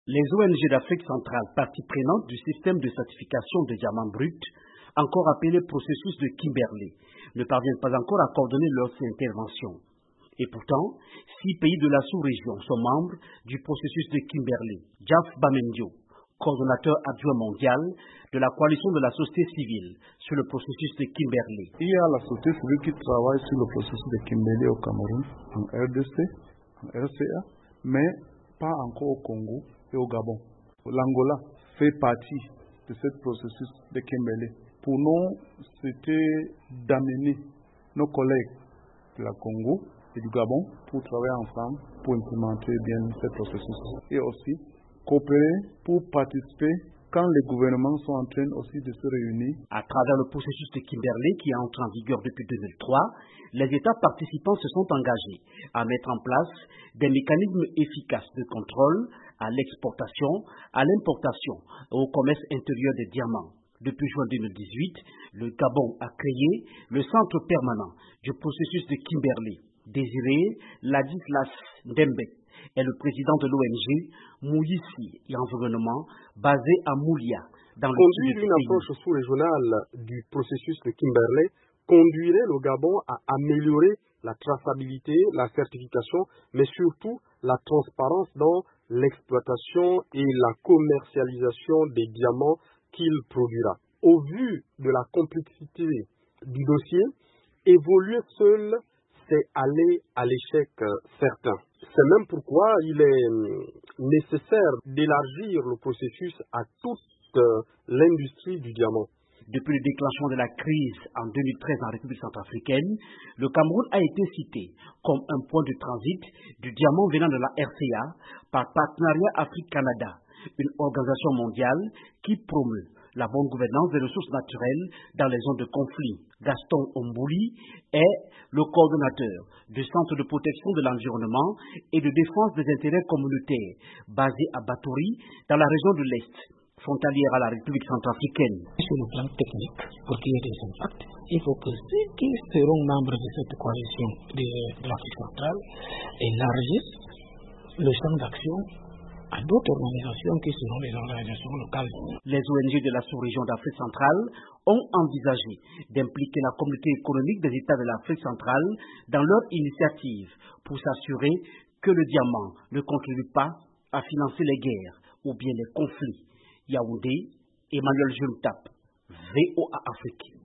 Les ONG d'Afrique centrale, partie prenante du système de certification de diamants bruts, encore appelé processus de Kimberley, ne parviennent pas encore à coordonner leurs interventions. Et pourtant, 6 pays de la sous-région sont membres du processus de Kimberley. Jaf Bamendio, coordonnateur adjoint mondial de la coalition de la société civile sur le processus de Kimberley. Il y a la société civile qui travaille sur le processus de Kimberley au Cameroun, en RDC, en RCA, mais pas encore au Congo et au Gabon. L'Angola fait partie de ce processus de Kimberley. Pour nous, c'était d'amener nos collègues de la Congo et du Gabon pour travailler ensemble, pour implémenter bien ce processus. Et aussi coopérer pour participer quand les gouvernements sont en train aussi de se réunir. À travers le processus de Kimberley qui est entré en vigueur depuis 2003, les États participants se sont engagés à mettre en place des mécanismes efficaces de contrôle à l'exportation, à l'importation et au commerce intérieur des diamants. Depuis juin 2018, le Gabon a créé le centre permanent du processus de Kimberley. Désiré Ladislas Ndembe est le président de l'ONG Moulissi et Environnement basé à Moulia, dans le Conduire une approche sous-régionale du processus de Kimberley conduirait le Gabon à améliorer la traçabilité, la certification, mais surtout la transparence dans l'exploitation et la commercialisation des diamants qu'il produira. Au vu de la complexité du dossier, évoluer seul, c'est aller à l'échec certain. C'est même pourquoi il est nécessaire d'élargir le processus à toute l'industrie du diamant. Depuis le déclenchement de la crise en 2013 en République centrafricaine, le Cameroun a été cité comme un point de transit du diamant venant de la RCA par Partenariat Afrique-Canada, une organisation mondiale qui promeut la bonne gouvernance des ressources naturelles dans les zones de conflit. Gaston Ombouli est le coordonnateur du Centre de protection de l'environnement et de défense des intérêts communautaires basé à Batouri, dans la région de l'Est, frontalière à la République centrafricaine. Sur le plan technique, pour qu'il y ait des impacts, il faut que ceux qui seront membres de cette coalition de l'Afrique centrale élargissent le champ d'action à d'autres organisations qui seront les organisations locales. Les ONG de la sous-région d'Afrique centrale ont envisagé d'impliquer la communauté économique des États de l'Afrique centrale dans leur initiative pour s'assurer que le diamant ne contribue pas à financer les guerres ou bien les conflits. Yaoundé, Emmanuel Juntap, VOA Afrique.